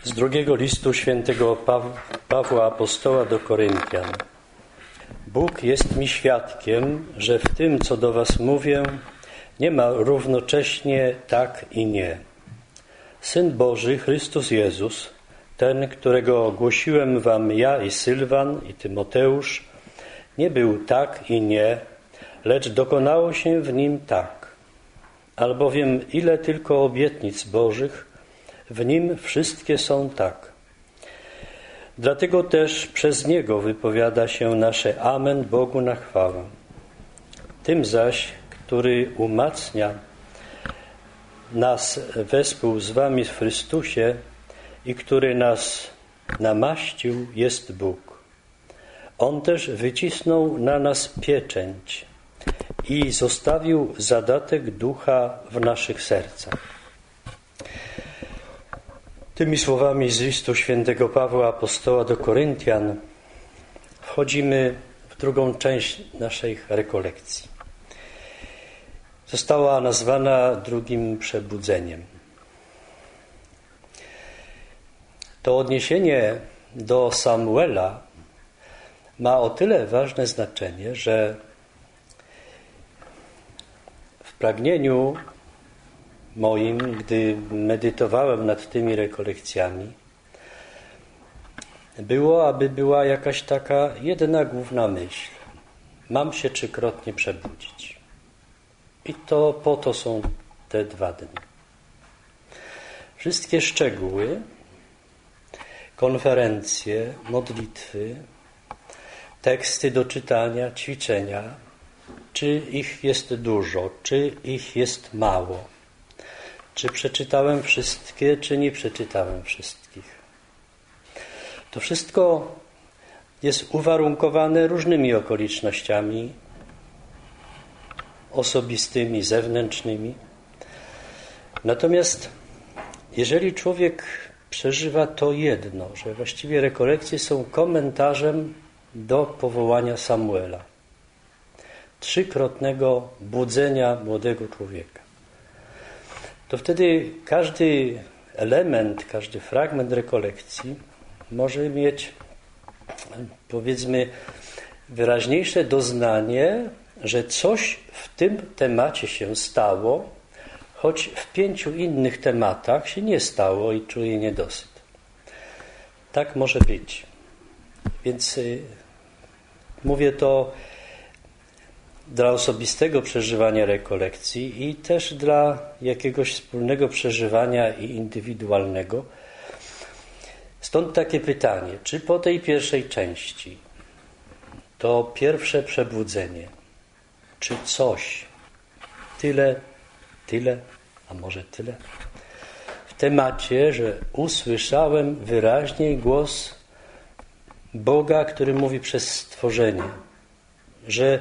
Z drugiego listu świętego Pawła Apostoła do Koryntian. Bóg jest mi świadkiem, że w tym, co do was mówię, nie ma równocześnie tak i nie. Syn Boży, Chrystus Jezus, ten, którego głosiłem wam ja i Sylwan i Tymoteusz, nie był tak i nie, lecz dokonało się w nim tak. Albowiem ile tylko obietnic Bożych, w nim wszystkie są tak. Dlatego też przez Niego wypowiada się nasze Amen Bogu na chwałę. Tym zaś, który umacnia nas wespół z wami w Chrystusie i który nas namaścił, jest Bóg. On też wycisnął na nas pieczęć i zostawił zadatek ducha w naszych sercach. Tymi słowami z listu świętego Pawła Apostoła do Koryntian wchodzimy w drugą część naszej rekolekcji. Została nazwana drugim przebudzeniem. To odniesienie do Samuela ma o tyle ważne znaczenie, że w pragnieniu moim, gdy medytowałem nad tymi rekolekcjami, było, aby była jakaś taka jedna główna myśl. Mam się trzykrotnie przebudzić. I to po to są te 2 dni. Wszystkie szczegóły, konferencje, modlitwy, teksty do czytania, ćwiczenia, czy ich jest dużo, czy ich jest mało, czy przeczytałem wszystkie, czy nie przeczytałem wszystkich. To wszystko jest uwarunkowane różnymi okolicznościami osobistymi, zewnętrznymi. Natomiast jeżeli człowiek przeżywa to jedno, że właściwie rekolekcje są komentarzem do powołania Samuela, 3-krotnego budzenia młodego człowieka, to wtedy każdy element, każdy fragment rekolekcji może mieć, powiedzmy, wyraźniejsze doznanie, że coś w tym temacie się stało, choć w 5 innych tematach się nie stało i czuje niedosyt. Tak może być. Więc mówię to dla osobistego przeżywania rekolekcji i też dla jakiegoś wspólnego przeżywania i indywidualnego. Stąd takie pytanie, czy po tej pierwszej części to pierwsze przebudzenie, czy coś, tyle, a może tyle, w temacie, że usłyszałem wyraźniej głos Boga, który mówi przez stworzenie, że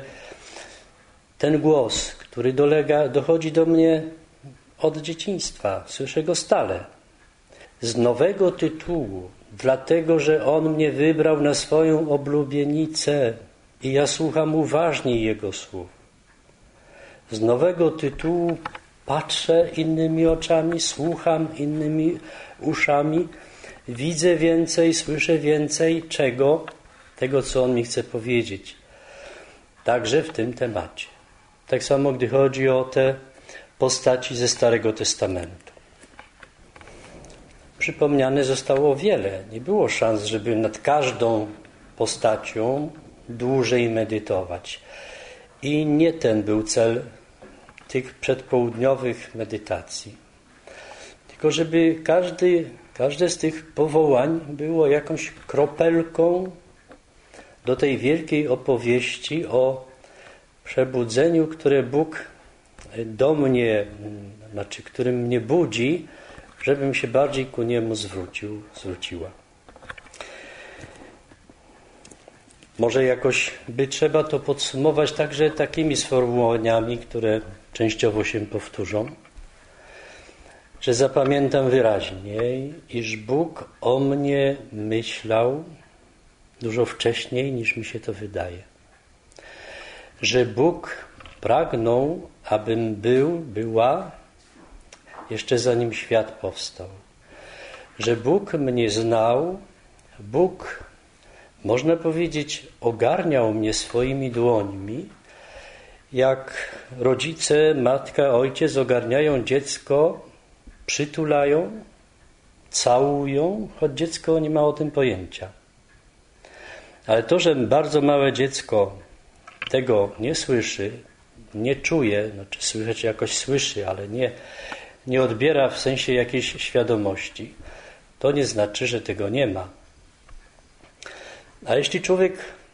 ten głos, który dochodzi do mnie od dzieciństwa, słyszę go stale, z nowego tytułu, dlatego, że On mnie wybrał na swoją oblubienicę i ja słucham uważnie Jego słów. Z nowego tytułu patrzę innymi oczami, słucham innymi uszami, widzę więcej, słyszę więcej czego? Tego, co On mi chce powiedzieć. Także w tym temacie. Tak samo, gdy chodzi o te postaci ze Starego Testamentu. Przypomniane zostało wiele. Nie było szans, żeby nad każdą postacią dłużej medytować. I nie ten był cel tych przedpołudniowych medytacji. Tylko żeby każde z tych powołań było jakąś kropelką do tej wielkiej opowieści o przebudzeniu, które Bóg do mnie, którym mnie budzi, żebym się bardziej ku Niemu zwróciła. Może jakoś by trzeba to podsumować także takimi sformułowaniami, które częściowo się powtórzą, że zapamiętam wyraźniej, iż Bóg o mnie myślał dużo wcześniej, niż mi się to wydaje. Że Bóg pragnął, abym była, jeszcze zanim świat powstał. że Bóg mnie znał, Bóg, można powiedzieć, ogarniał mnie swoimi dłońmi, jak rodzice, matka, ojciec ogarniają dziecko, przytulają, całują, choć dziecko nie ma o tym pojęcia. Ale to, że bardzo małe dziecko tego nie słyszy, nie czuje, znaczy słyszeć jakoś słyszy, ale nie odbiera w sensie jakiejś świadomości, to nie znaczy, że tego nie ma. A jeśli człowiek,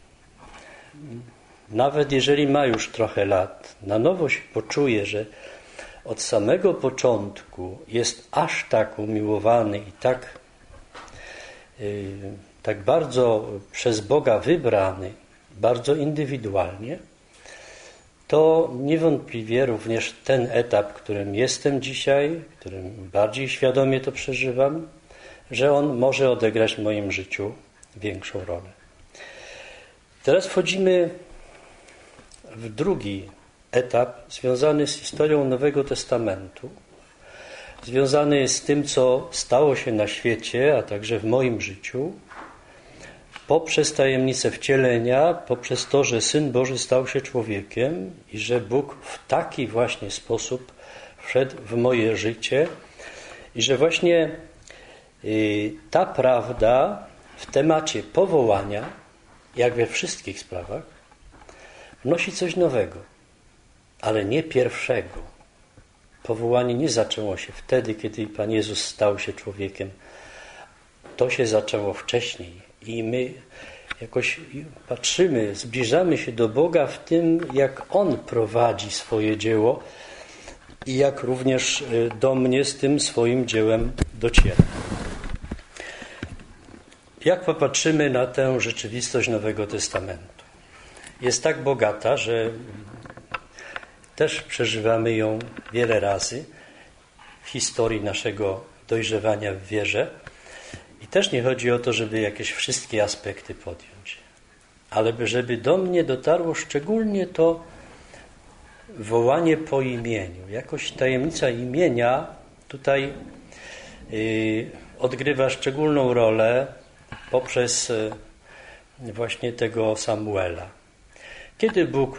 nawet jeżeli ma już trochę lat, na nowo się poczuje, że od samego początku jest aż tak umiłowany i tak bardzo przez Boga wybrany, bardzo indywidualnie, to niewątpliwie również ten etap, w którym jestem dzisiaj, w którym bardziej świadomie to przeżywam, że on może odegrać w moim życiu większą rolę. Teraz wchodzimy w drugi etap związany z historią Nowego Testamentu, związany z tym, co stało się na świecie, a także w moim życiu, poprzez tajemnicę wcielenia, poprzez to, że Syn Boży stał się człowiekiem i że Bóg w taki właśnie sposób wszedł w moje życie i że właśnie ta prawda w temacie powołania, jak we wszystkich sprawach, wnosi coś nowego, ale nie pierwszego. Powołanie nie zaczęło się wtedy, kiedy Pan Jezus stał się człowiekiem. To się zaczęło wcześniej i my jakoś patrzymy, zbliżamy się do Boga w tym, jak On prowadzi swoje dzieło i jak również do mnie z tym swoim dziełem dociera. Jak popatrzymy na tę rzeczywistość Nowego Testamentu? Jest tak bogata, że też przeżywamy ją wiele razy w historii naszego dojrzewania w wierze. I też nie chodzi o to, żeby jakieś wszystkie aspekty podjąć, ale żeby do mnie dotarło szczególnie to wołanie po imieniu. Jakoś tajemnica imienia tutaj odgrywa szczególną rolę poprzez właśnie tego Samuela. Kiedy Bóg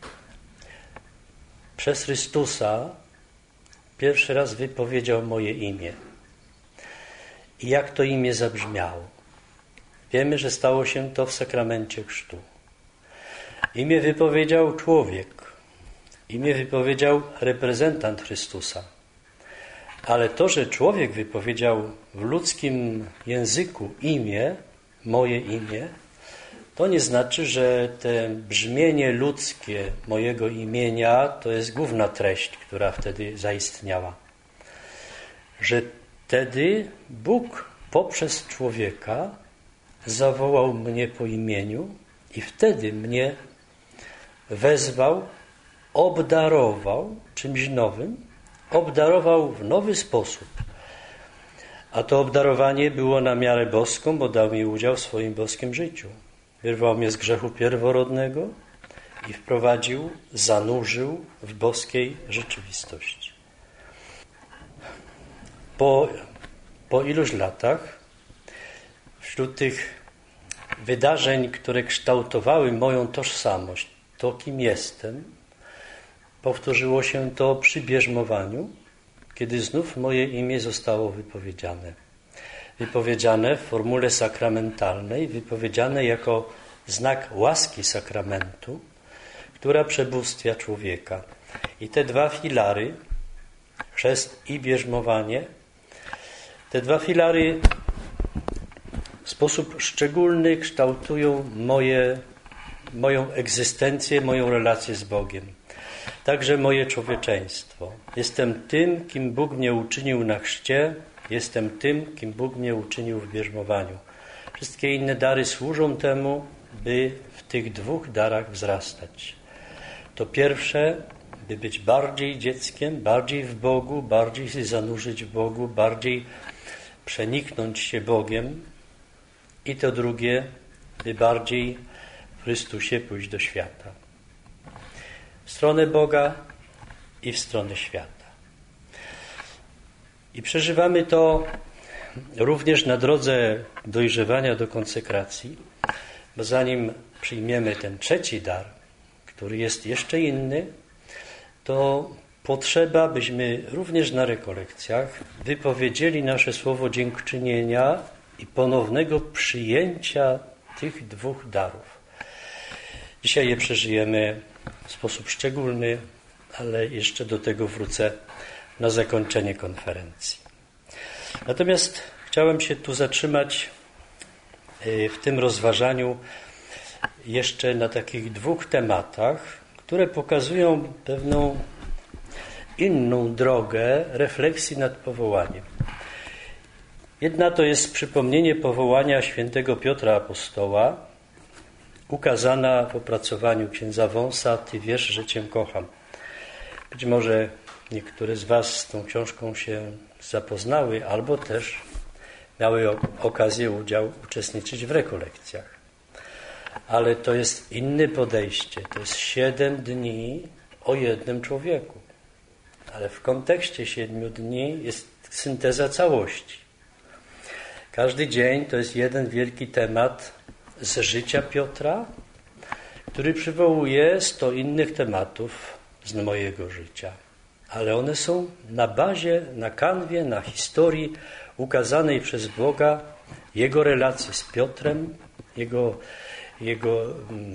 przez Chrystusa pierwszy raz wypowiedział moje imię i jak to imię zabrzmiało. Wiemy, że stało się to w sakramencie chrztu. Imię wypowiedział człowiek, imię wypowiedział reprezentant Chrystusa. Ale to, że człowiek wypowiedział w ludzkim języku imię, moje imię, to nie znaczy, że to brzmienie ludzkie mojego imienia to jest główna treść, która wtedy zaistniała. Że wtedy Bóg poprzez człowieka zawołał mnie po imieniu i wtedy mnie wezwał, obdarował czymś nowym, obdarował w nowy sposób. A to obdarowanie było na miarę boską, bo dał mi udział w swoim boskim życiu. Wyrwał mnie z grzechu pierworodnego i wprowadził, zanurzył w boskiej rzeczywistości. Po iluś latach, wśród tych wydarzeń, które kształtowały moją tożsamość, to kim jestem, powtórzyło się to przy bierzmowaniu, kiedy znów moje imię zostało wypowiedziane. Wypowiedziane w formule sakramentalnej, wypowiedziane jako znak łaski sakramentu, która przebóstwia człowieka. I te dwa filary, chrzest i bierzmowanie, te dwa filary w sposób szczególny kształtują moją egzystencję, moją relację z Bogiem. Także moje człowieczeństwo. Jestem tym, kim Bóg mnie uczynił na chrzcie, jestem tym, kim Bóg mnie uczynił w bierzmowaniu. Wszystkie inne dary służą temu, by w tych dwóch darach wzrastać. To pierwsze, by być bardziej dzieckiem, bardziej w Bogu, bardziej się zanurzyć w Bogu, bardziej przeniknąć się Bogiem. I to drugie, by bardziej w Chrystusie pójść do świata. W stronę Boga i w stronę świata. I przeżywamy to również na drodze dojrzewania do konsekracji, bo zanim przyjmiemy ten trzeci dar, który jest jeszcze inny, to potrzeba, byśmy również na rekolekcjach wypowiedzieli nasze słowo dziękczynienia i ponownego przyjęcia tych dwóch darów. Dzisiaj je przeżyjemy w sposób szczególny, ale jeszcze do tego wrócę na zakończenie konferencji. Natomiast chciałem się tu zatrzymać w tym rozważaniu jeszcze na takich dwóch tematach, które pokazują pewną inną drogę refleksji nad powołaniem. Jedna to jest przypomnienie powołania świętego Piotra Apostoła, ukazana w opracowaniu księdza Wąsa Ty wiesz, że Cię kocham. Być może niektóre z Was z tą książką się zapoznały, albo też miały okazję uczestniczyć w rekolekcjach. Ale to jest inne podejście. To jest 7 dni o jednym człowieku. Ale w kontekście 7 dni jest synteza całości. Każdy dzień to jest jeden wielki temat z życia Piotra, który przywołuje 100 innych tematów z mojego życia. Ale one są na bazie, na kanwie, na historii ukazanej przez Boga, Jego relacji z Piotrem, Jego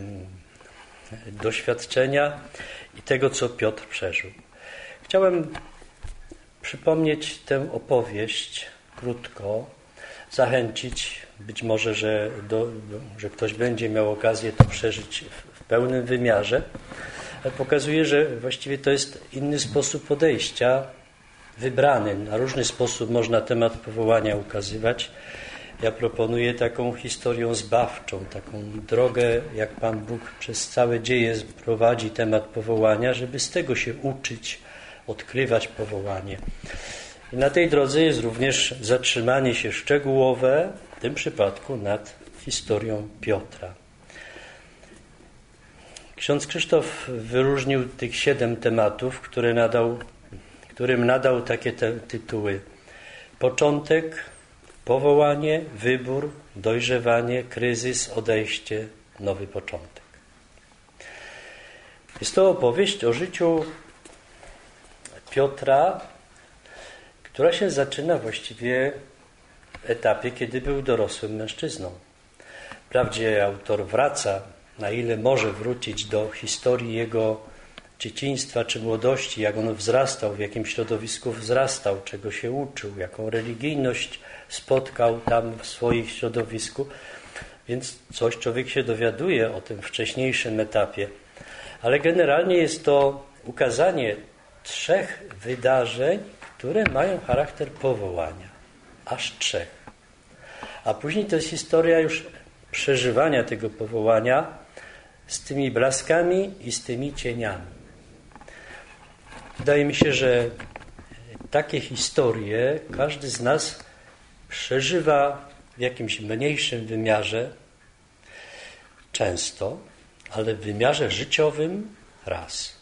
doświadczenia i tego, co Piotr przeżył. Chciałem przypomnieć tę opowieść krótko, zachęcić, być może, że ktoś będzie miał okazję to przeżyć w pełnym wymiarze, ale pokazuje, że właściwie to jest inny sposób podejścia, wybrany. Na różny sposób można temat powołania ukazywać. Ja proponuję taką historię zbawczą, taką drogę, jak Pan Bóg przez całe dzieje prowadzi temat powołania, żeby z tego się uczyć, odkrywać powołanie. I na tej drodze jest również zatrzymanie się szczegółowe, w tym przypadku nad historią Piotra. Ksiądz Krzysztof wyróżnił tych 7 tematów, którym nadał takie tytuły: początek, powołanie, wybór, dojrzewanie, kryzys, odejście, nowy początek. Jest to opowieść o życiu Piotra, która się zaczyna właściwie w etapie, kiedy był dorosłym mężczyzną. Wprawdzie autor wraca, na ile może wrócić do historii jego dzieciństwa czy młodości, jak on wzrastał, w jakim środowisku wzrastał, czego się uczył, jaką religijność spotkał tam w swoim środowisku. Więc coś człowiek się dowiaduje o tym wcześniejszym etapie. Ale generalnie jest to ukazanie 3 wydarzeń, które mają charakter powołania. Aż 3. A później to jest historia już przeżywania tego powołania z tymi blaskami i z tymi cieniami. Wydaje mi się, że takie historie każdy z nas przeżywa w jakimś mniejszym wymiarze często, ale w wymiarze życiowym raz.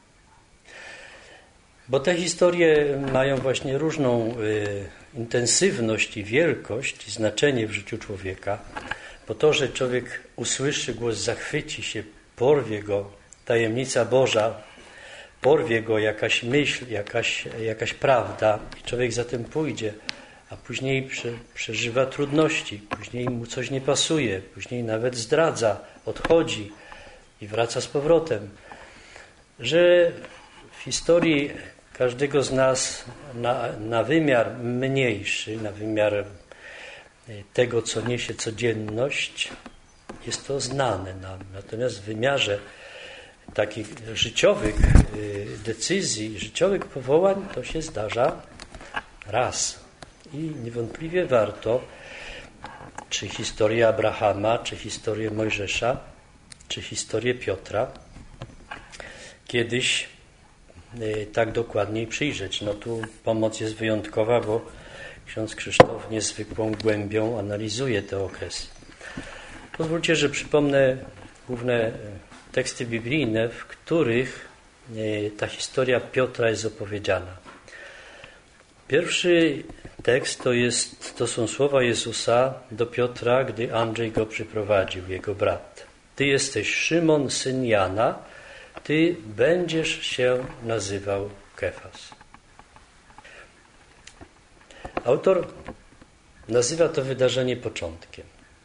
Bo te historie mają właśnie różną intensywność i wielkość i znaczenie w życiu człowieka. Po to, że człowiek usłyszy głos, zachwyci się, porwie go tajemnica Boża, porwie go jakaś myśl, jakaś prawda i człowiek za tym pójdzie, a później przeżywa trudności, później mu coś nie pasuje, później nawet zdradza, odchodzi i wraca z powrotem. Że w historii każdego z nas na wymiar mniejszy, na wymiar tego, co niesie codzienność, jest to znane nam. Natomiast w wymiarze takich życiowych decyzji, życiowych powołań to się zdarza raz. I niewątpliwie warto, czy historię Abrahama, czy historię Mojżesza, czy historię Piotra, kiedyś tak dokładniej przyjrzeć. No tu pomoc jest wyjątkowa, bo ksiądz Krzysztof niezwykłą głębią analizuje te okresy. Pozwólcie, że przypomnę główne teksty biblijne, w których ta historia Piotra jest opowiedziana. Pierwszy tekst to są słowa Jezusa do Piotra, gdy Andrzej go przyprowadził, jego brat. Ty jesteś Szymon, syn Jana, ty będziesz się nazywał Kefas. Autor nazywa to wydarzenie początkiem.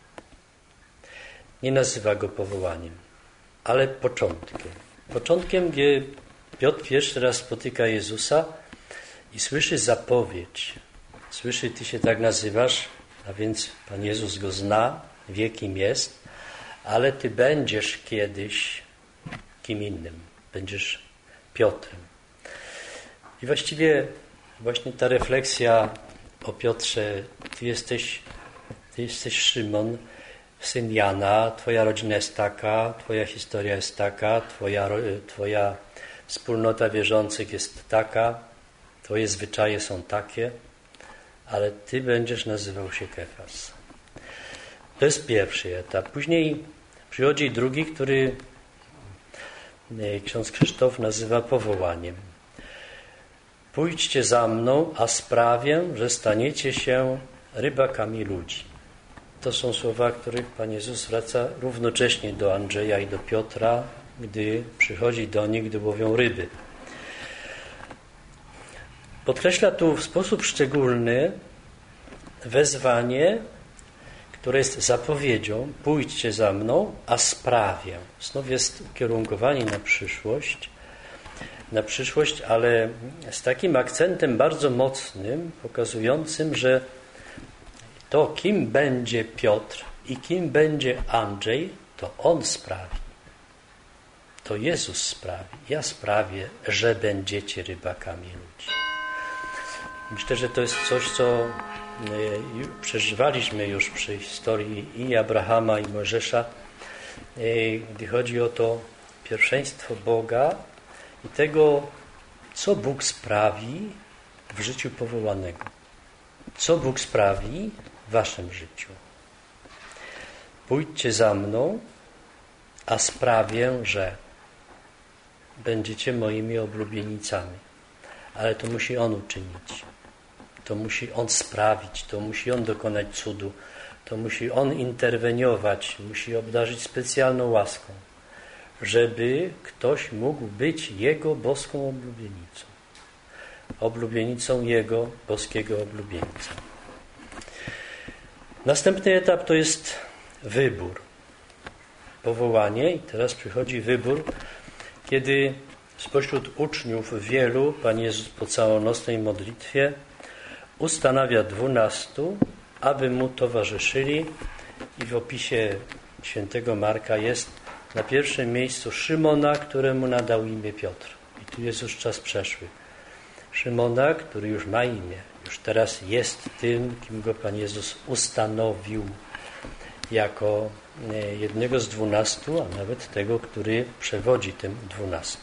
Nie nazywa go powołaniem, ale początkiem. Początkiem, gdzie Piotr pierwszy raz spotyka Jezusa i słyszy zapowiedź. Słyszy, ty się tak nazywasz, a więc Pan Jezus go zna, wie kim jest, ale ty będziesz kiedyś kim innym. Będziesz Piotrem. I właściwie właśnie ta refleksja o Piotrze, ty jesteś Szymon, syn Jana, twoja rodzina jest taka, twoja historia jest taka, twoja wspólnota wierzących jest taka, twoje zwyczaje są takie, ale ty będziesz nazywał się Kefas. To jest pierwszy etap. Później przychodzi drugi, który ksiądz Krzysztof nazywa powołaniem. Pójdźcie za mną, a sprawię, że staniecie się rybakami ludzi. To są słowa, których Pan Jezus zwraca równocześnie do Andrzeja i do Piotra, gdy przychodzi do nich, gdy łowią ryby. Podkreśla tu w sposób szczególny wezwanie, które jest zapowiedzią, pójdźcie za mną, a sprawię. Znów jest ukierunkowanie na przyszłość, ale z takim akcentem bardzo mocnym, pokazującym, że to, kim będzie Piotr i kim będzie Andrzej, to On sprawi. To Jezus sprawi. Ja sprawię, że będziecie rybakami ludzi. Myślę, że to jest coś, co przeżywaliśmy już przy historii i Abrahama, i Mojżesza, gdy chodzi o to pierwszeństwo Boga i tego, co Bóg sprawi w życiu powołanego. Co Bóg sprawi w waszym życiu. Pójdźcie za mną, a sprawię, że będziecie moimi oblubienicami. Ale to musi On uczynić. To musi On sprawić, to musi On dokonać cudu, to musi On interweniować, musi obdarzyć specjalną łaską, żeby ktoś mógł być Jego boską oblubienicą Jego boskiego oblubieńca. Następny etap to jest wybór. Powołanie i teraz przychodzi wybór, kiedy spośród uczniów wielu Pan Jezus po całonocnej modlitwie ustanawia 12, aby Mu towarzyszyli i w opisie świętego Marka jest na pierwszym miejscu Szymona, któremu nadał imię Piotr. I tu jest już czas przeszły. Szymona, który już ma imię, już teraz jest tym, kim go Pan Jezus ustanowił jako jednego z 12, a nawet tego, który przewodzi tym 12.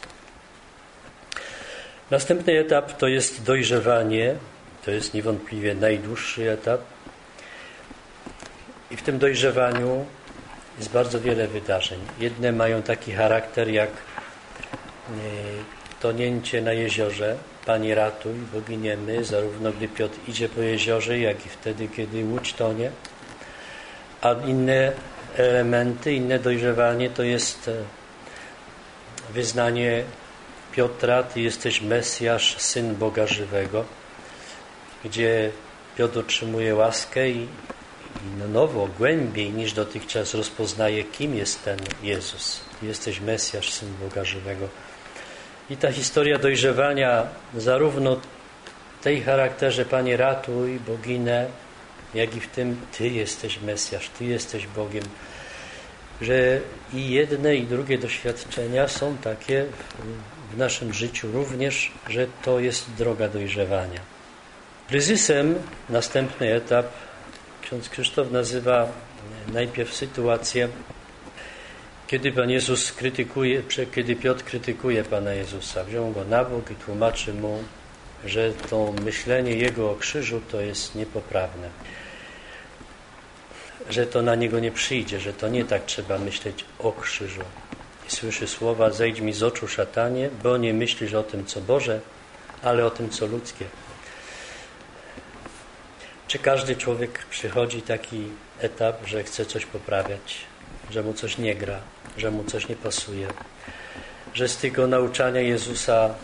Następny etap to jest dojrzewanie. To jest niewątpliwie najdłuższy etap. I w tym dojrzewaniu jest bardzo wiele wydarzeń. Jedne mają taki charakter jak tonięcie na jeziorze. Panie ratuj, bo giniemy, zarówno gdy Piotr idzie po jeziorze, jak i wtedy, kiedy łódź tonie. A inne elementy, inne dojrzewanie to jest wyznanie Piotra, Ty jesteś Mesjasz, Syn Boga żywego, gdzie Piotr otrzymuje łaskę i na nowo, głębiej niż dotychczas rozpoznaje, kim jest ten Jezus. Ty jesteś Mesjasz, Syn Boga żywego. I ta historia dojrzewania zarówno w tej charakterze Panie ratuj, bo ginę, jak i w tym Ty jesteś Mesjasz, Ty jesteś Bogiem, że i jedne i drugie doświadczenia są takie w naszym życiu również, że to jest droga dojrzewania. Kryzysem następny etap ksiądz Krzysztof nazywa najpierw sytuację, kiedy Pan Jezus kiedy Piotr krytykuje Pana Jezusa. Wziął go na bok i tłumaczy mu, że to myślenie jego o krzyżu to jest niepoprawne. Że to na niego nie przyjdzie, że to nie tak trzeba myśleć o krzyżu. I słyszy słowa: zejdź mi z oczu, szatanie, bo nie myślisz o tym, co Boże, ale o tym, co ludzkie. Czy każdy człowiek przychodzi taki etap, że chce coś poprawiać, że mu coś nie gra, że mu coś nie pasuje, że z tego nauczania Jezusa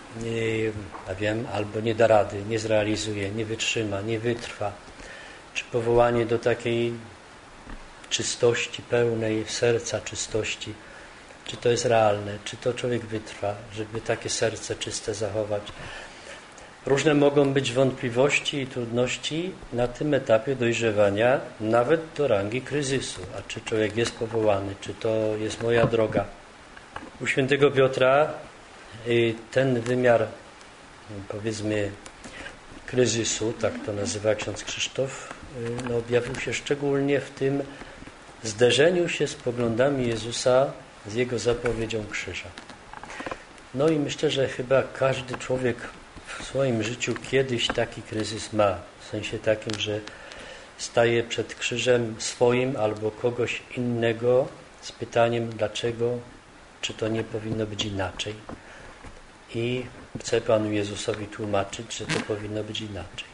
albo nie da rady, nie zrealizuje, nie wytrzyma, nie wytrwa, czy powołanie do takiej czystości, pełnej serca czystości, czy to jest realne, czy to człowiek wytrwa, żeby takie serce czyste zachować. Różne mogą być wątpliwości i trudności na tym etapie dojrzewania, nawet do rangi kryzysu. A czy człowiek jest powołany, czy to jest moja droga? U świętego Piotra ten wymiar, powiedzmy, kryzysu, tak to nazywa ksiądz Krzysztof, objawił się szczególnie w tym zderzeniu się z poglądami Jezusa z Jego zapowiedzią krzyża. No i myślę, że chyba każdy człowiek w swoim życiu kiedyś taki kryzys ma. W sensie takim, że staje przed krzyżem swoim albo kogoś innego z pytaniem dlaczego, czy to nie powinno być inaczej. I chce Panu Jezusowi tłumaczyć, że to powinno być inaczej.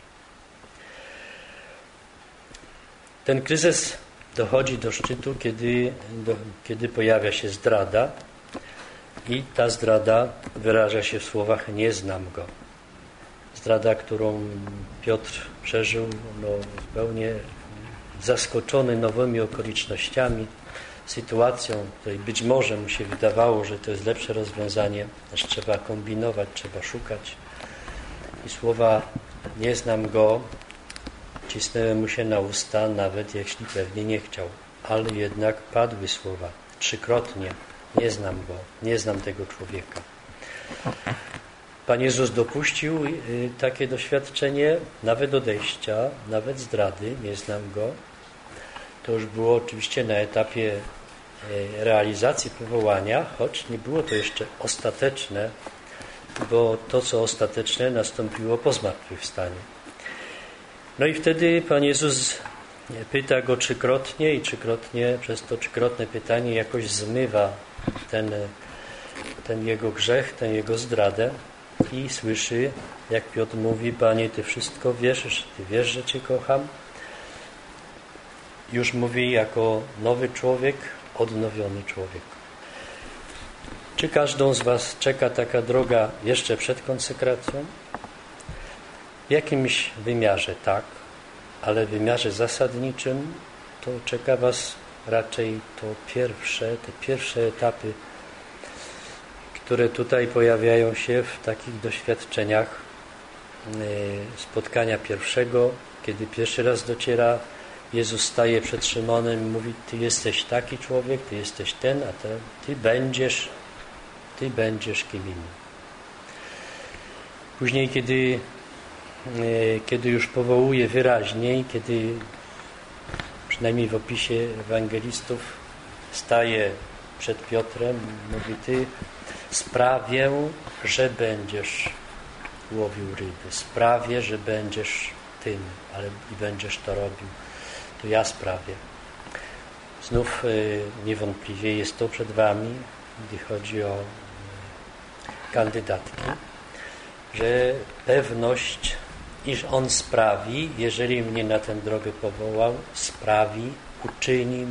Ten kryzys dochodzi do szczytu, kiedy pojawia się zdrada i ta zdrada wyraża się w słowach nie znam go. Zdrada, którą Piotr przeżył zupełnie zaskoczony nowymi okolicznościami, sytuacją, której być może mu się wydawało, że to jest lepsze rozwiązanie, aż trzeba kombinować, trzeba szukać. I słowa nie znam go cisnęły mu się na usta, nawet jeśli pewnie nie chciał. Ale jednak padły słowa trzykrotnie. Nie znam go, nie znam tego człowieka. Pan Jezus dopuścił takie doświadczenie, nawet odejścia, nawet zdrady, nie znam go. To już było oczywiście na etapie realizacji powołania, choć nie było to jeszcze ostateczne, bo to, co ostateczne, nastąpiło po zmartwychwstaniu. No i wtedy Pan Jezus pyta go trzykrotnie i trzykrotnie przez to trzykrotne pytanie jakoś zmywa ten jego grzech, tę jego zdradę i słyszy, jak Piotr mówi: Panie, Ty wszystko wiesz, Ty wiesz, że Cię kocham. Już mówi jako nowy człowiek, odnowiony człowiek. Czy każdą z Was czeka taka droga jeszcze przed konsekracją? W jakimś wymiarze tak, ale w wymiarze zasadniczym to czeka Was raczej te pierwsze etapy, które tutaj pojawiają się w takich doświadczeniach spotkania pierwszego, kiedy pierwszy raz dociera, Jezus staje przed Szymonem i mówi: Ty jesteś taki człowiek, Ty jesteś ten, a Ty będziesz kim innym. Później, kiedy już powołuje wyraźniej, kiedy przynajmniej w opisie ewangelistów staje przed Piotrem, mówi: Ty sprawię, że będziesz łowił ryby, sprawię, że będziesz tym, ale i będziesz to robił. To ja sprawię. Znów niewątpliwie jest to przed Wami, gdy chodzi o kandydatki, że pewność, iż On sprawi, jeżeli mnie na tę drogę powołał, sprawi, uczyni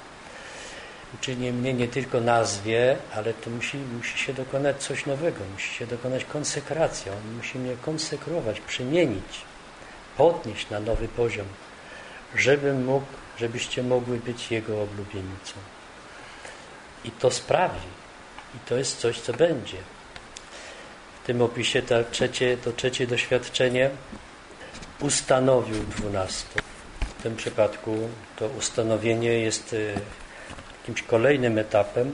mnie nie tylko nazwie, ale to musi się dokonać coś nowego, musi się dokonać konsekracja. On musi mnie konsekrować, przemienić, podnieść na nowy poziom, żebyście mogły być Jego oblubienicą. I to sprawi. I to jest coś, co będzie. W tym opisie to trzecie doświadczenie ustanowił 12. W tym przypadku to ustanowienie jest jakimś kolejnym etapem,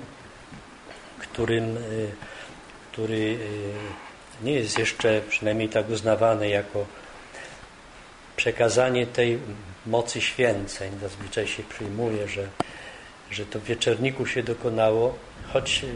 który nie jest jeszcze przynajmniej tak uznawany jako przekazanie tej mocy święceń. Zazwyczaj się przyjmuje, że to w wieczerniku się dokonało, choć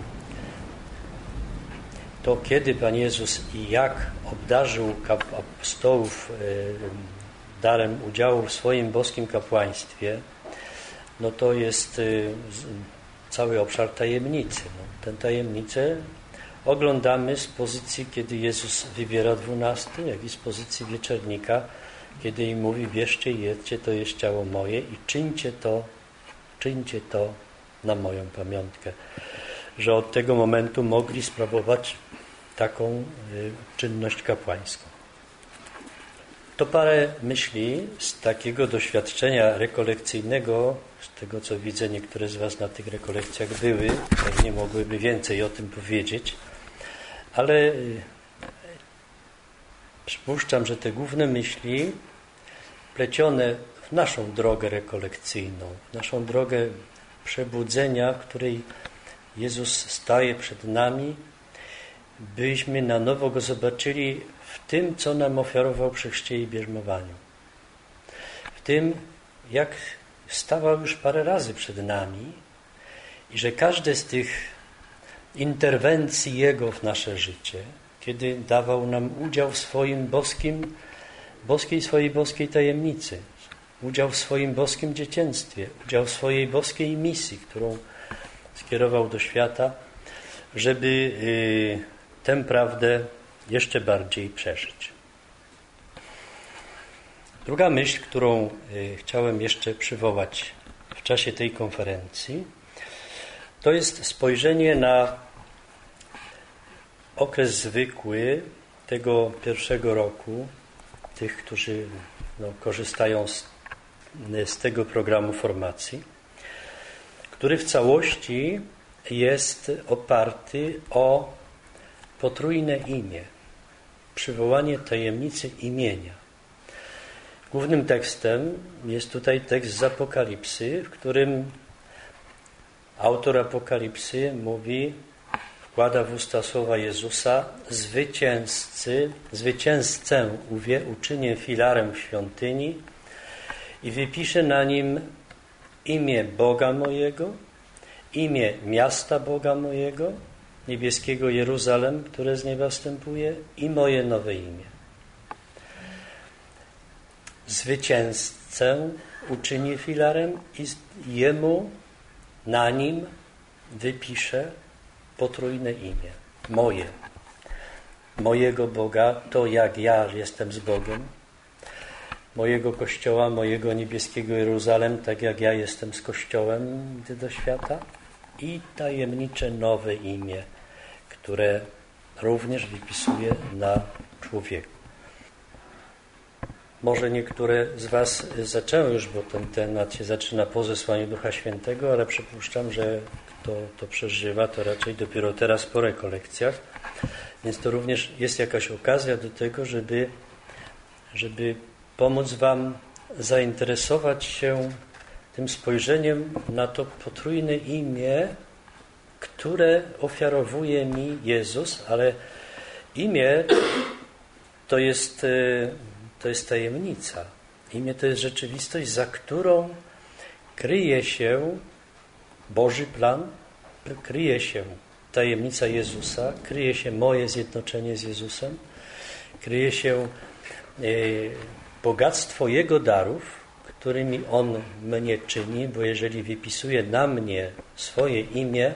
to kiedy Pan Jezus i jak obdarzył apostołów darem udziału w swoim boskim kapłaństwie, no to jest cały obszar tajemnicy. Tę tajemnicę oglądamy z pozycji, kiedy Jezus wybiera 12, jak i z pozycji wieczernika, kiedy im mówi: bierzcie i jedzcie, to jest ciało moje i czyńcie to na moją pamiątkę. Że od tego momentu mogli sprawować taką czynność kapłańską. To parę myśli z takiego doświadczenia rekolekcyjnego, z tego co widzę, niektóre z Was na tych rekolekcjach były, pewnie mogłyby więcej o tym powiedzieć, ale przypuszczam, że te główne myśli plecione w naszą drogę rekolekcyjną, w naszą drogę przebudzenia, w której Jezus staje przed nami, byśmy na nowo Go zobaczyli w tym, co nam ofiarował przy chrzcie i bierzmowaniu. W tym, jak stawał już parę razy przed nami i że każde z tych interwencji Jego w nasze życie, kiedy dawał nam udział w swoim swojej boskiej tajemnicy, udział w swoim boskim dzieciństwie, udział w swojej boskiej misji, którą skierował do świata, żeby tę prawdę jeszcze bardziej przeżyć. Druga myśl, którą chciałem jeszcze przywołać w czasie tej konferencji, to jest spojrzenie na okres zwykły tego pierwszego roku, tych, którzy korzystają z tego programu formacji, który w całości jest oparty o potrójne imię, przywołanie tajemnicy imienia. Głównym tekstem jest tutaj tekst z Apokalipsy, w którym autor Apokalipsy wkłada w usta słowa Jezusa: zwycięzcę uczynię filarem świątyni i wypiszę na nim imię Boga mojego, imię miasta Boga mojego, niebieskiego Jeruzalem, które z nieba wstępuje, i moje nowe imię. Zwycięzcę uczyni filarem i jemu, na nim wypiszę potrójne imię. Mojego Boga, to jak ja jestem z Bogiem, mojego Kościoła, mojego niebieskiego Jeruzalem, tak jak ja jestem z Kościołem, gdy do świata, i tajemnicze nowe imię, które również wypisuje na człowieku. Może niektóre z Was zaczęły już, bo ten temat się zaczyna po zesłaniu Ducha Świętego, ale przypuszczam, że kto to przeżywa, to raczej dopiero teraz po rekolekcjach. Więc to również jest jakaś okazja do tego, żeby pomóc Wam zainteresować się tym spojrzeniem na to potrójne imię, które ofiarowuje mi Jezus, ale imię to jest tajemnica. Imię to jest rzeczywistość, za którą kryje się Boży plan, kryje się tajemnica Jezusa, kryje się moje zjednoczenie z Jezusem, kryje się bogactwo Jego darów, którymi On mnie czyni, bo jeżeli wypisuje na mnie swoje imię,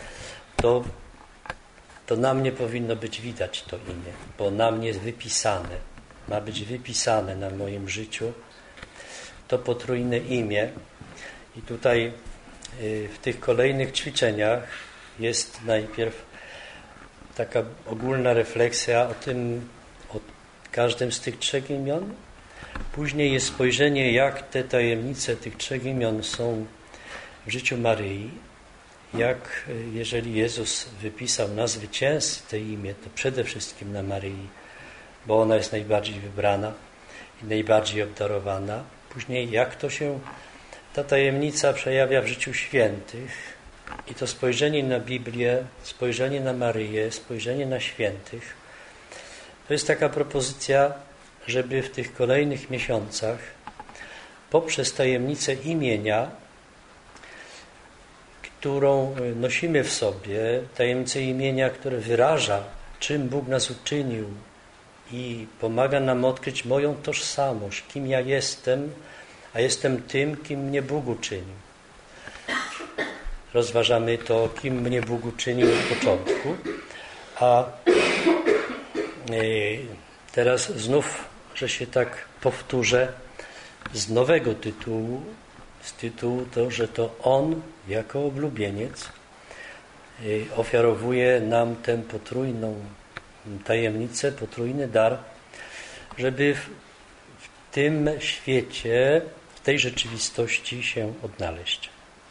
to na mnie powinno być widać to imię, bo na mnie jest wypisane. Ma być wypisane na moim życiu to potrójne imię. I tutaj w tych kolejnych ćwiczeniach jest najpierw taka ogólna refleksja o każdym z tych trzech imion. Później jest spojrzenie, jak te tajemnice tych trzech imion są w życiu Maryi. Jak jeżeli Jezus wypisał na zwycięzcę imię, to przede wszystkim na Maryi, bo ona jest najbardziej wybrana i najbardziej obdarowana. Później jak to się ta tajemnica przejawia w życiu świętych i to spojrzenie na Biblię, spojrzenie na Maryję, spojrzenie na świętych. To jest taka propozycja, żeby w tych kolejnych miesiącach poprzez tajemnicę imienia, którą nosimy w sobie, tajemnicę imienia, które wyraża, czym Bóg nas uczynił i pomaga nam odkryć moją tożsamość, kim ja jestem, a jestem tym, kim mnie Bóg uczynił. Rozważamy to, kim mnie Bóg uczynił od początku, a teraz znów że się tak powtórzę, z nowego tytułu, z tytułu to, że to On jako oblubieniec ofiarowuje nam tę potrójną tajemnicę, potrójny dar, żeby w tym świecie, w tej rzeczywistości się odnaleźć.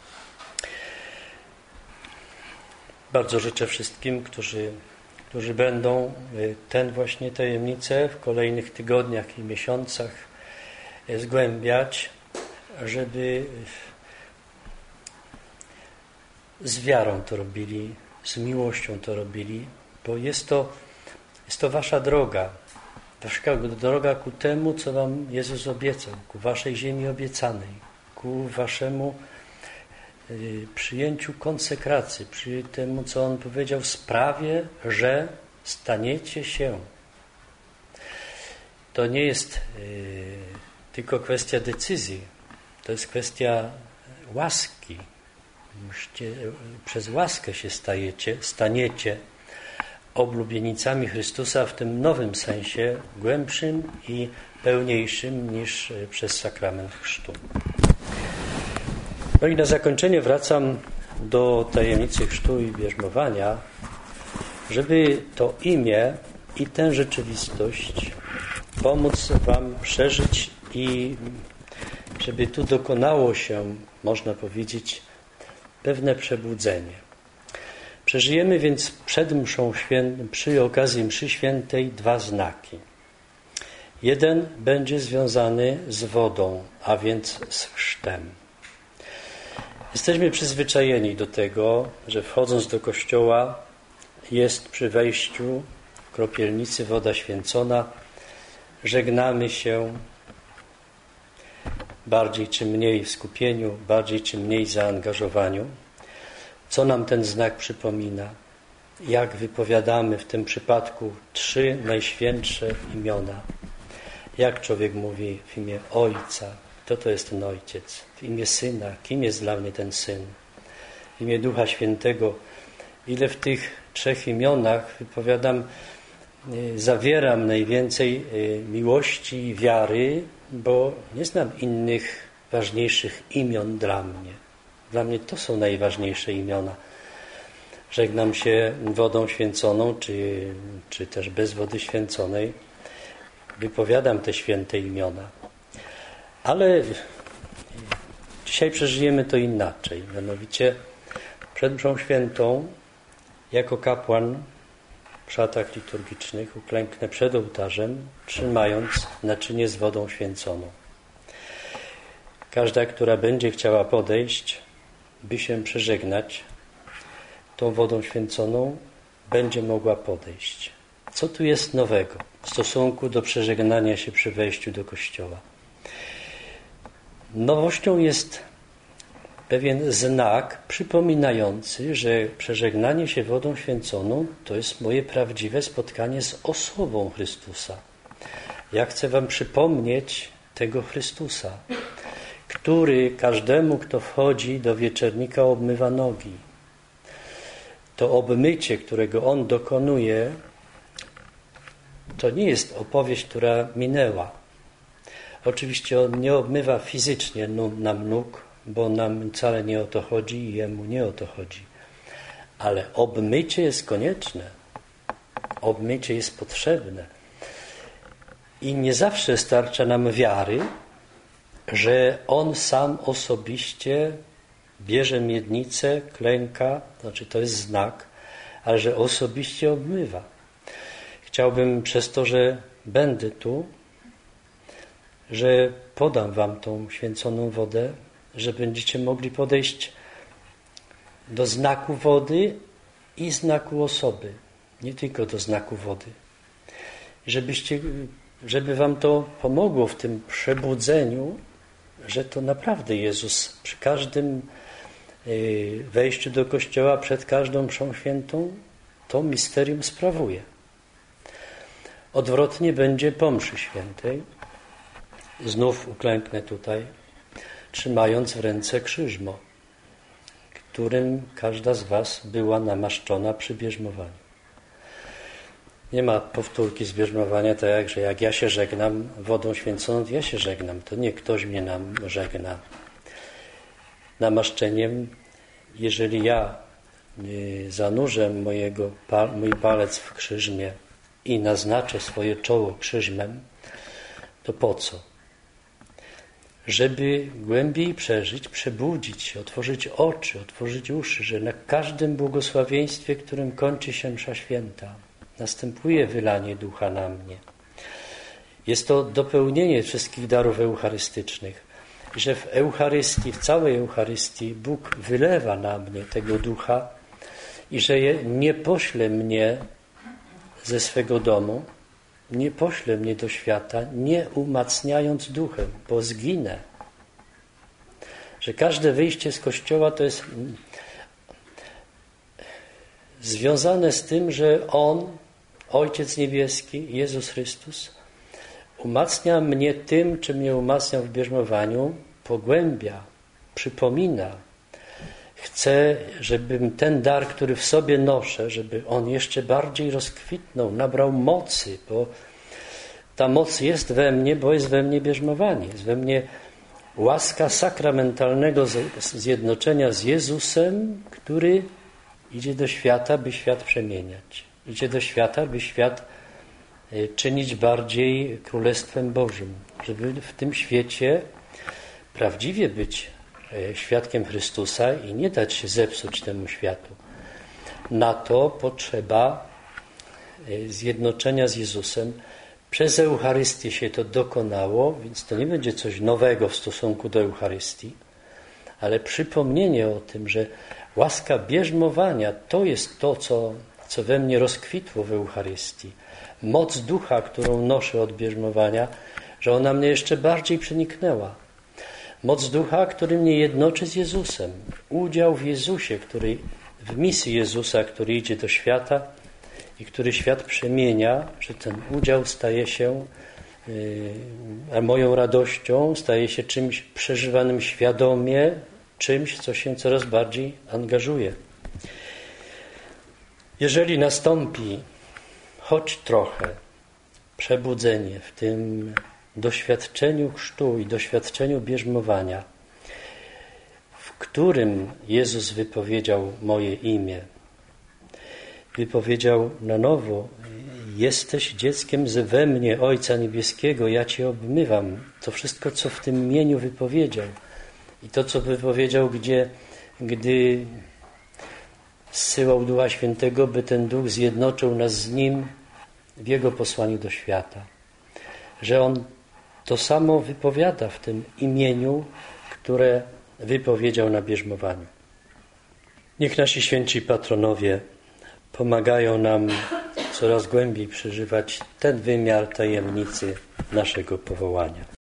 Bardzo życzę wszystkim, którzy będą tę właśnie tajemnicę w kolejnych tygodniach i miesiącach zgłębiać, żeby z wiarą to robili, z miłością to robili, bo jest to wasza droga, wasza droga ku temu, co wam Jezus obiecał, ku waszej ziemi obiecanej, ku waszemu przyjęciu konsekracji, przy temu, co On powiedział, sprawie, że staniecie się. To nie jest tylko kwestia decyzji, to jest kwestia łaski. Przez łaskę się staniecie oblubienicami Chrystusa w tym nowym sensie, głębszym i pełniejszym niż przez sakrament chrztu. No i na zakończenie wracam do tajemnicy chrztu i bierzmowania, żeby to imię i tę rzeczywistość pomóc wam przeżyć i żeby tu dokonało się, można powiedzieć, pewne przebudzenie. Przeżyjemy więc przed mszą świętą, przy okazji mszy świętej, dwa znaki. Jeden będzie związany z wodą, a więc z chrztem. Jesteśmy przyzwyczajeni do tego, że wchodząc do kościoła jest przy wejściu w kropielnicy woda święcona, żegnamy się bardziej czy mniej w skupieniu, bardziej czy mniej w zaangażowaniu. Co nam ten znak przypomina? Jak wypowiadamy w tym przypadku 3 najświętsze imiona? Jak człowiek mówi w imię Ojca? Kto to jest ten Ojciec? W imię Syna. Kim jest dla mnie ten Syn? W imię Ducha Świętego. Ile w tych 3 imionach wypowiadam, zawieram najwięcej miłości i wiary, bo nie znam innych ważniejszych imion dla mnie. Dla mnie to są najważniejsze imiona. Żegnam się wodą święconą, czy też bez wody święconej. Wypowiadam te święte imiona. Ale dzisiaj przeżyjemy to inaczej. Mianowicie przed mszą świętą jako kapłan w szatach liturgicznych uklęknę przed ołtarzem, trzymając naczynie z wodą święconą. Każda, która będzie chciała podejść, by się przeżegnać tą wodą święconą, będzie mogła podejść. Co tu jest nowego w stosunku do przeżegnania się przy wejściu do kościoła? Nowością jest pewien znak przypominający, że przeżegnanie się wodą święconą to jest moje prawdziwe spotkanie z osobą Chrystusa. Ja chcę wam przypomnieć tego Chrystusa, który każdemu, kto wchodzi do wieczernika, obmywa nogi. To obmycie, którego On dokonuje, to nie jest opowieść, która minęła. Oczywiście On nie obmywa fizycznie nam nóg, bo nam wcale nie o to chodzi i Jemu nie o to chodzi. Ale obmycie jest konieczne. Obmycie jest potrzebne. I nie zawsze starcza nam wiary, że On sam osobiście bierze miednicę, klęka, znaczy to jest znak, ale że osobiście obmywa. Chciałbym przez to, że będę tu, że podam wam tą święconą wodę, że będziecie mogli podejść do znaku wody i znaku osoby, nie tylko do znaku wody. Żeby wam to pomogło w tym przebudzeniu, że to naprawdę Jezus przy każdym wejściu do kościoła, przed każdą mszą świętą to misterium sprawuje. Odwrotnie będzie po mszy świętej. Znów uklęknę tutaj, trzymając w ręce krzyżmo, którym każda z was była namaszczona przy bierzmowaniu. Nie ma powtórki zbierzmowania, tak jak, że jak ja się żegnam wodą święconą, to ja się żegnam. To nie ktoś mnie nam żegna. Namaszczeniem, jeżeli ja zanurzę mój palec w krzyżmie i naznaczę swoje czoło krzyżmem, to po co? Żeby głębiej przeżyć, przebudzić się, otworzyć oczy, otworzyć uszy, że na każdym błogosławieństwie, którym kończy się msza święta, następuje wylanie Ducha na mnie. Jest to dopełnienie wszystkich darów eucharystycznych, że w Eucharystii, w całej Eucharystii Bóg wylewa na mnie tego Ducha i że nie pośle mnie ze swego domu, nie pośle mnie do świata, nie umacniając duchem, bo zginę. Że każde wyjście z Kościoła to jest związane z tym, że On, Ojciec Niebieski, Jezus Chrystus, umacnia mnie tym, czym mnie umacniał w bierzmowaniu, pogłębia, przypomina. Chcę, żebym ten dar, który w sobie noszę, żeby on jeszcze bardziej rozkwitnął, nabrał mocy, bo ta moc jest we mnie, bo jest we mnie bierzmowanie, jest we mnie łaska sakramentalnego zjednoczenia z Jezusem, który idzie do świata, by świat przemieniać. Idzie do świata, by świat czynić bardziej Królestwem Bożym, żeby w tym świecie prawdziwie być świadkiem Chrystusa i nie dać się zepsuć temu światu. Na to potrzeba zjednoczenia z Jezusem. Przez Eucharystię się to dokonało, więc to nie będzie coś nowego w stosunku do Eucharystii, ale przypomnienie o tym, że łaska bierzmowania to jest to, co we mnie rozkwitło w Eucharystii. Moc Ducha, którą noszę od bierzmowania, że ona mnie jeszcze bardziej przeniknęła. Moc Ducha, który mnie jednoczy z Jezusem. Udział w Jezusie, w misji Jezusa, który idzie do świata i który świat przemienia, że ten udział staje się moją radością, staje się czymś przeżywanym świadomie, czymś, co się coraz bardziej angażuje. Jeżeli nastąpi choć trochę przebudzenie w tym doświadczeniu chrztu i doświadczeniu bierzmowania, w którym Jezus wypowiedział moje imię, wypowiedział na nowo: jesteś dzieckiem we mnie Ojca Niebieskiego, ja Cię obmywam. To wszystko, co w tym imieniu wypowiedział i to, co wypowiedział, gdy zsyłał Ducha Świętego, by ten Duch zjednoczył nas z Nim w Jego posłaniu do świata. Że On to samo wypowiada w tym imieniu, które wypowiedział na bierzmowaniu. Niech nasi święci patronowie pomagają nam coraz głębiej przeżywać ten wymiar tajemnicy naszego powołania.